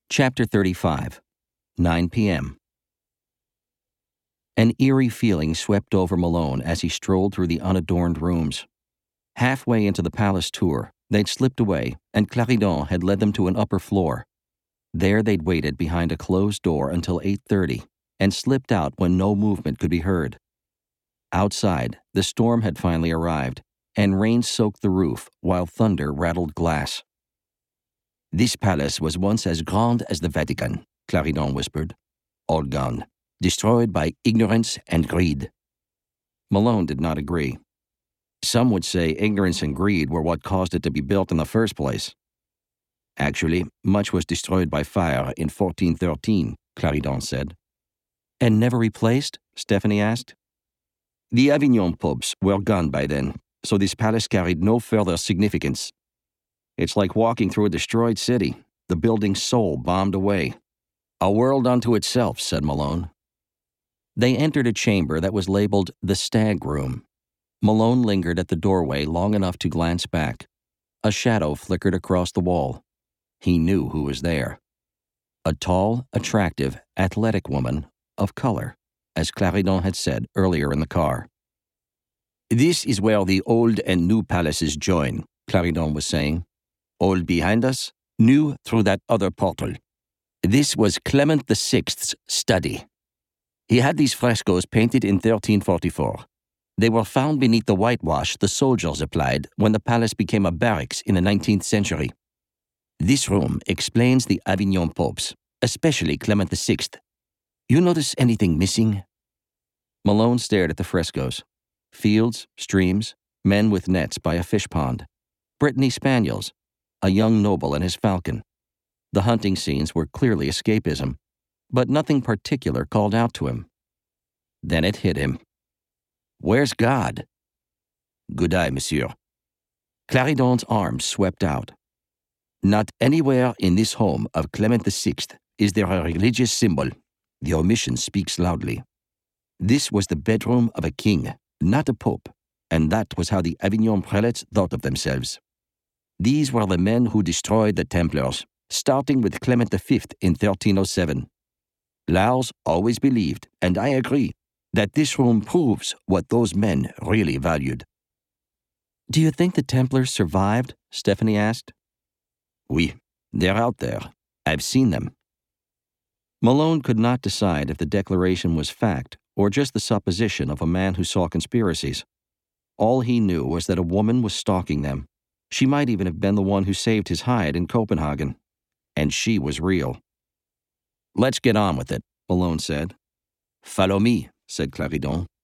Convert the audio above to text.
Chapter 35, 9 p.m. An eerie feeling swept over Malone as he strolled through the unadorned rooms. Halfway into the palace tour, they'd slipped away, and Clarendon had led them to an upper floor. There they'd waited behind a closed door until 8:30, and slipped out when no movement could be heard. Outside, the storm had finally arrived, and rain soaked the roof while thunder rattled glass. "This palace was once as grand as the Vatican," Clarendon whispered. "All gone, destroyed by ignorance and greed." Malone did not agree. Some would say ignorance and greed were what caused it to be built in the first place. "Actually, much was destroyed by fire in 1413, Clarendon said. "And never replaced?" Stephanie asked. "The Avignon popes were gone by then, so this palace carried no further significance. It's like walking through a destroyed city, the building's soul bombed away. A world unto itself," said Malone. They entered a chamber that was labeled the Stag Room. Malone lingered at the doorway long enough to glance back. A shadow flickered across the wall. He knew who was there. A tall, attractive, athletic woman of color, as Clarendon had said earlier in the car. "This is where the old and new palaces join," Clarendon was saying. "Old behind us, new through that other portal. This was Clement VI's study. He had these frescoes painted in 1344. They were found beneath the whitewash the soldiers applied when the palace became a barracks in the 19th century. This room explains the Avignon popes, especially Clement VI. You notice anything missing?" Malone stared at the frescoes. Fields, streams, men with nets by a fish pond. Brittany spaniels, a young noble and his falcon. The hunting scenes were clearly escapism, but nothing particular called out to him. Then it hit him. "Where's God?" "Good eye, monsieur." Clarendon's arms swept out. "Not anywhere in this home of Clement VI is there a religious symbol. The omission speaks loudly. This was the bedroom of a king, not a pope, and that was how the Avignon prelates thought of themselves. These were the men who destroyed the Templars, starting with Clement V in 1307. Lars always believed, and I agree, that this room proves what those men really valued." "Do you think the Templars survived?" Stephanie asked. "Oui, they're out there. I've seen them." Malone could not decide if the declaration was fact or just the supposition of a man who saw conspiracies. All he knew was that a woman was stalking them. She might even have been the one who saved his hide in Copenhagen. And she was real. "Let's get on with it," Malone said. "Follow me," said Clarendon.